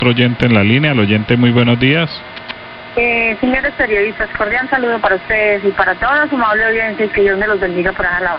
otro oyente en la línea. El oyente, muy buenos días. Señores periodistas, cordial saludo para ustedes y para toda su amable audiencia y que Dios me los bendiga por allá.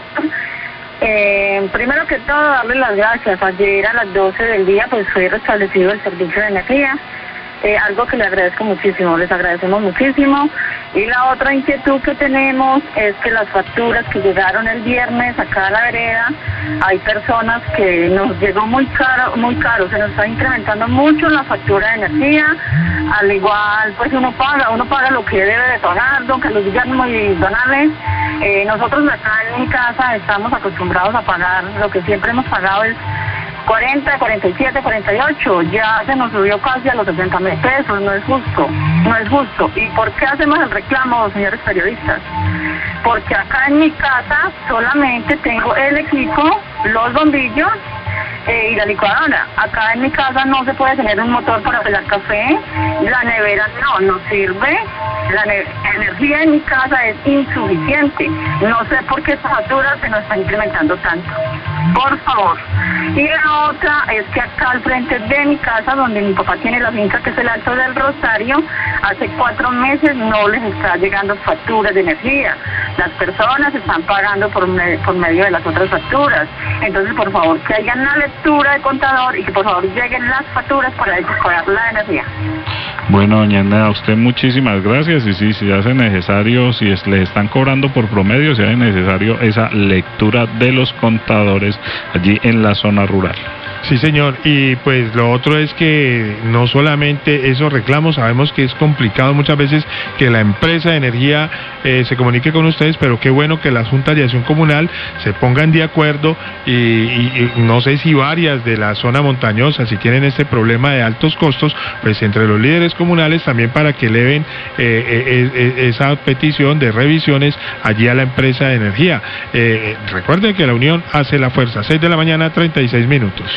Primero que todo, darles las gracias. Ayer a las 12 del día pues fue restablecido el servicio de energía, algo que les agradezco muchísimo, les agradecemos muchísimo. Y la otra inquietud que tenemos es que las facturas que llegaron el viernes acá a la vereda, hay personas que nos llegó muy caro, se nos está incrementando mucho la factura de energía. Al igual, pues uno paga lo que debe de pagar, don Carlos Guillermo y Donales. Nosotros acá en mi casa estamos acostumbrados a pagar, lo que siempre hemos pagado es 40, 47, 48, ya se nos subió casi a los 60.000 pesos, no es justo. ¿Y por qué hacemos el reclamo, señores periodistas? Porque acá en mi casa solamente tengo el equipo, los bombillos y la licuadora. Acá en mi casa no se puede tener un motor para pelar café, la nevera no sirve, la energía en mi casa es insuficiente. No sé por qué esta factura se nos está incrementando tanto. Por favor. Y la otra es que acá al frente de mi casa, donde mi papá tiene la finca, que es el Alto del Rosario, hace 4 meses no les está llegando facturas de energía. Las personas están pagando por medio de las otras facturas. Entonces, por favor, que haya una lectura de contador y que por favor lleguen las facturas para ellos pagar la energía. Bueno, doña Ana, a usted muchísimas gracias. Y sí, si hace necesario, si les están cobrando por promedio, si hace necesario esa lectura de los contadores allí en la zona rural. Sí, señor, y pues lo otro es que no solamente esos reclamos, sabemos que es complicado muchas veces que la empresa de energía se comunique con ustedes, pero qué bueno que las juntas de acción comunal se pongan de acuerdo y no sé si varias de la zona montañosa, si tienen este problema de altos costos, pues entre los líderes comunales también para que eleven esa petición de revisiones allí a la empresa de energía. Recuerden que la unión hace la fuerza. 6 de la mañana, 36 minutos.